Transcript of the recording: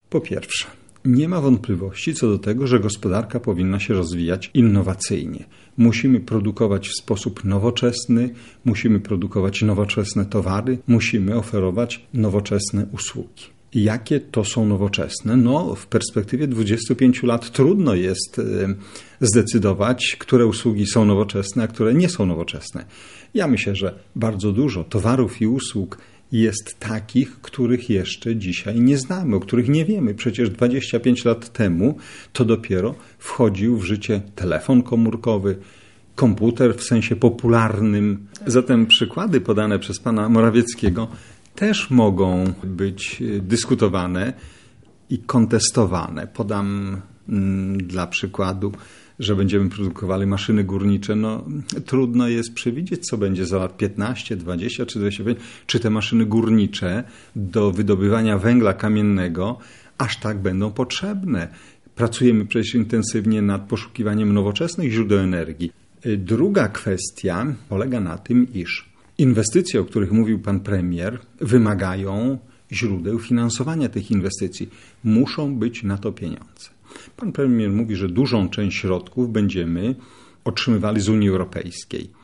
Po pierwsze, nie ma wątpliwości co do tego, że gospodarka powinna się rozwijać innowacyjnie. Musimy produkować w sposób nowoczesny, musimy produkować nowoczesne towary, musimy oferować nowoczesne usługi. Jakie to są nowoczesne? W perspektywie 25 lat trudno jest zdecydować, które usługi są nowoczesne, a które nie są nowoczesne. Ja myślę, że bardzo dużo towarów i usług jest takich, których jeszcze dzisiaj nie znamy, o których nie wiemy. Przecież 25 lat temu to dopiero wchodził w życie telefon komórkowy, komputer w sensie popularnym. Zatem przykłady podane przez pana Morawieckiego też mogą być dyskutowane i kontestowane. Podam dla przykładu, że będziemy produkowali maszyny górnicze. Trudno jest przewidzieć, co będzie za lat 15, 20 czy 25. Czy te maszyny górnicze do wydobywania węgla kamiennego aż tak będą potrzebne. Pracujemy przecież intensywnie nad poszukiwaniem nowoczesnych źródeł energii. Druga kwestia polega na tym, iż inwestycje, o których mówił pan premier, wymagają źródeł finansowania tych inwestycji. Muszą być na to pieniądze. Pan premier mówi, że dużą część środków będziemy otrzymywali z Unii Europejskiej.